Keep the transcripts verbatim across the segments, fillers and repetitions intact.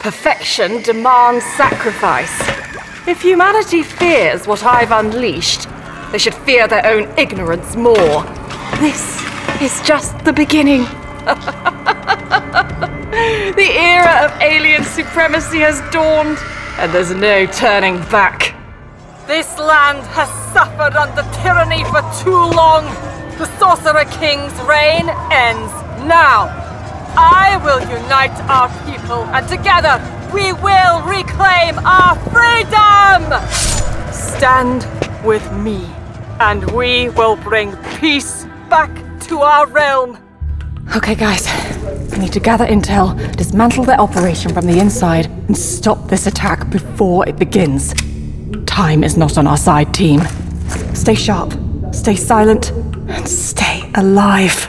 Perfection demands sacrifice. If humanity fears what I've unleashed, they should fear their own ignorance more. This is just the beginning. The era of alien supremacy has dawned, and there's no turning back. This land has suffered under tyranny for too long. The Sorcerer King's reign ends now. I will unite our people, and together we will reclaim our freedom! Stand with me, and we will bring peace back to our realm. Okay, guys. We need to gather intel, dismantle their operation from the inside, and stop this attack before it begins. Time is not on our side, team. Stay sharp, stay silent, and stay alive.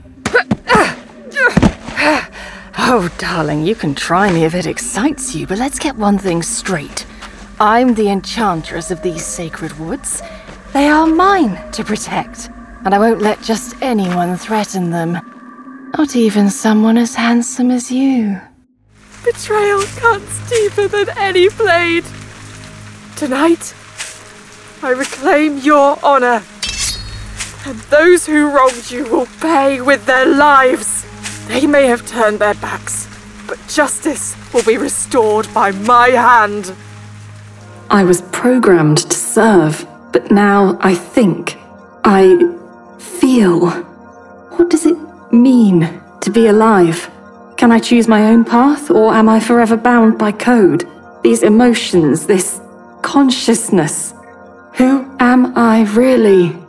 Oh, darling, you can try me if it excites you, but let's get one thing straight. I'm the enchantress of these sacred woods. They are mine to protect, and I won't let just anyone threaten them. Not even someone as handsome as you. Betrayal cuts deeper than any blade. Tonight, I reclaim your honor, and those who wronged you will pay with their lives. They may have turned their backs, but justice will be restored by my hand. I was programmed to serve, but now I think. I feel. What does it mean to be alive? Can I choose my own path, or am I forever bound by code? These emotions, this consciousness. Who am I really?